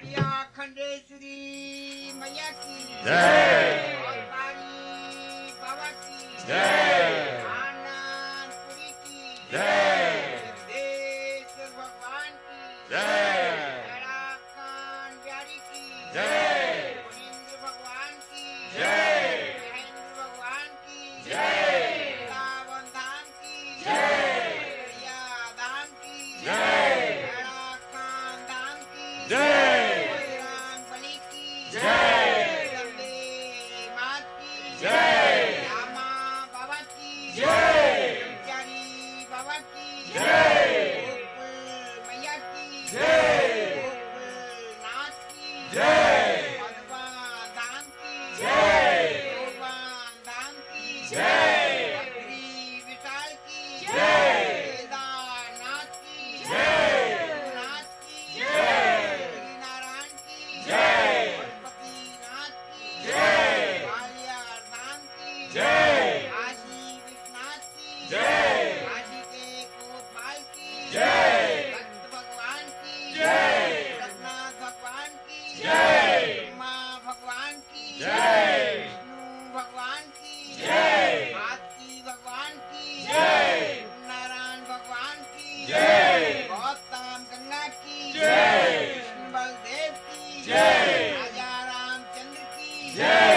बढ़िया खंडेश्वरी मैया की जय। और काली बाबा की जय। आनंदपुरी की जय। सिद्धेश्वर भगवान की जय। लड़ाकान बिहारी की जय। मुनीन्द्र भगवान की जय। महेंद्र भगवान की जय। वृंदावन धाम की जय। बढ़िया धाम की जय। लड़ाकान धाम की जय। बजरंग बली की जय। जगदम्बे मात की जय। रामा बाबा की जय। ब्रह्मचारी बाबा की जय। गोकुल मैया की जय। गोकुलनाथ की जय। मधुबन धाम की जय। गोवन धाम की जय। बद्री विशाल की जय। केदारनाथ की जय। रघुनाथ की जय। गिरिनारायण की जय। पशुपतिनाथ की जय। ग्वालियर धाम की जय। काशी विश्वनाथ की जय। काशी के कोतवाल की जय। भक्त भगवान की जय। रघुनाथ भगवान की जय। ब्रह्मा भगवान की जय। विष्णु भगवान की जय। आरती भगवान की जय। नारायण भगवान की जय। गौतम गंगा की जय। कृष्ण बलदेव की जय। राजा रामचंद्र की जय।